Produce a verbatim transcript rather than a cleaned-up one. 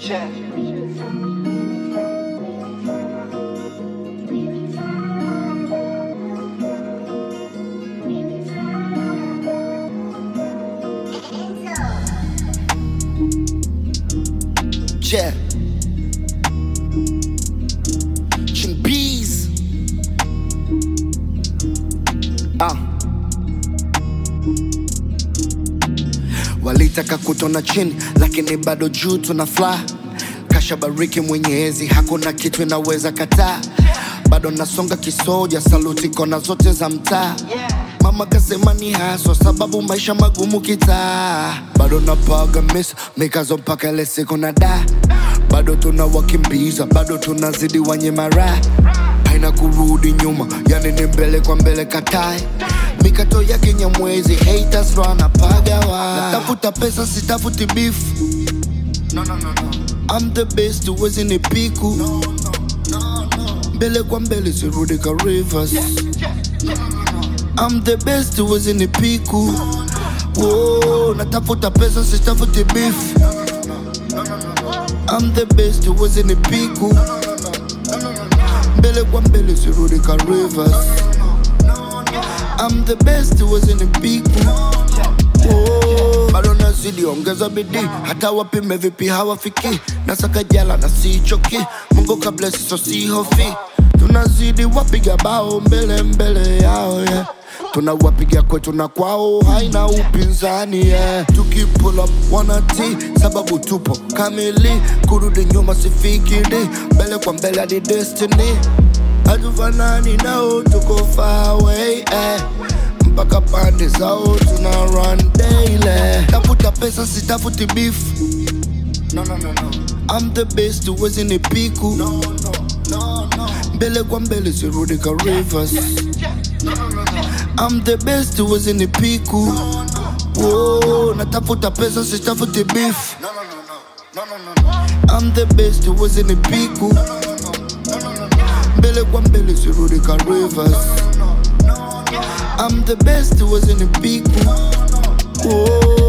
Yeah. Chimbees. Ah. Walitaka kutona chini lakini bado juu tuna fly. Kasha bariki Mwenyezi, hakuna kitu inaweza kataa. Bado nasonga kisoja, saluti kona zote za mtaa. Mama kasema ni haswa sababu maisha magumu kitaa. Bado napaga miss, mikazo mpaka ile siku na da. Bado tunawakimbiza, bado tunazidi wanyemara. Haina kurudi nyuma, yani ni mbele kwa mbele katai. Mikato ya Kinyamwezi, haters run apagawa. Natafuta pesa sitafuti beef. No, no, no, no. I'm the best, uwezi ni piku. No, no, no, no. Mbele kwa mbele sirudi ka rivers. Yeah, yeah, yeah. I'm the best, uwezi ni piku. Whoa, natafuta pesa sitafuti beef. I'm the best, uwezi ni piku. Mbele kwa mbele sirudi ka rivers. I'm the best, uwezi ni piku. Whoa, bado nazidi ongeza bidii. Hata wapime vipi hawafiki. Nasaka jala na sichoki. Mungu kablesi so si hofi. Tunazidi wapiga bao mbele mbele yao, yeah. Tunawapiga kwetu na kwao, haina upinzani, yeah. Tuki pull up wanati, sababu tupo kamili. Kurudi nyuma sifikiri, mbele kwa mbele hadi destiny. Hatufanani nao, tuko far away, eh. Mpaka pande zao tuna run daily. Tafuta pesa sitafuti beef. No, no, no, no. I'm the best, uwezi ni piku. No, no, no, no. Mbele kwa mbele sirudi ka rivers. I'm the best, uwezi ni piku. Whoa, natafuta pesa sitafuti beef. I'm the best, uwezi ni piku. Mbele kwa mbele sirudi ka rivers. I'm the best, uwezi ni piku. Whoa.